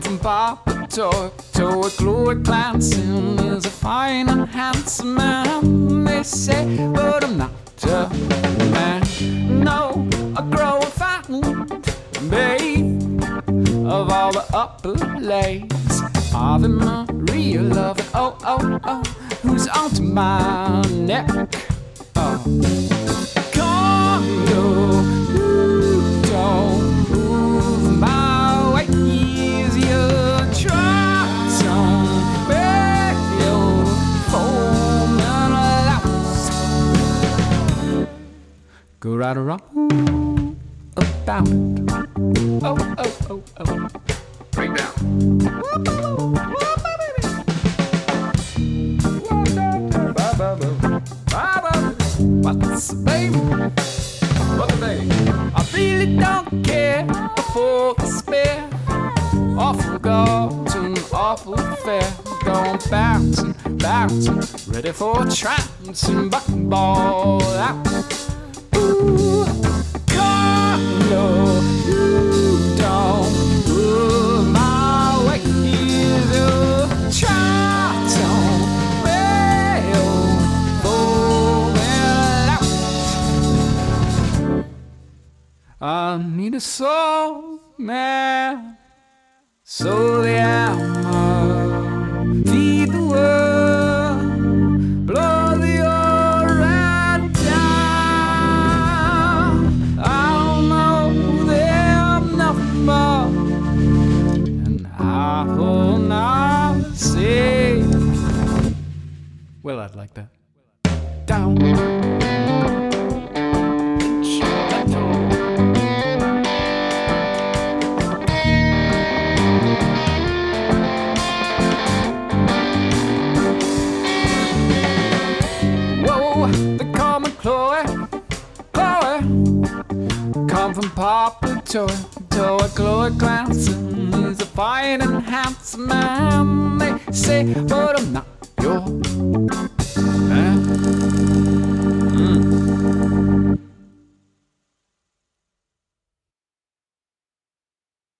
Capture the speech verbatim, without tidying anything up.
from Papa Toy to a Chloe Clancy. Is a fine and handsome man, they say, but I'm not a man. No, I grow a fountain, babe, of all the upper lays. Ave Maria, loving, oh, oh, oh, who's onto my neck? Oh, Congo, you don't move my ways. You try some real foam and louse. Go right around about it. Oh, oh, oh, oh. Break down. What's the baby? What's the baby? I really don't care for the spare. Awful garden, awful fair. Going bouncing, bouncing, ready for trouncing, bucking ball out. Ooh, Carlo, you don't move my way. You try to fail for out. I need a soul man, so the alma feed the world, blow the orange down. I'll know them nothing more, and I will not say. Well, I'd like that. Down. Chloe, Chloe, come from Papa Toy to a Chloe Clancy. He's a fine and handsome man, they say, but I'm not your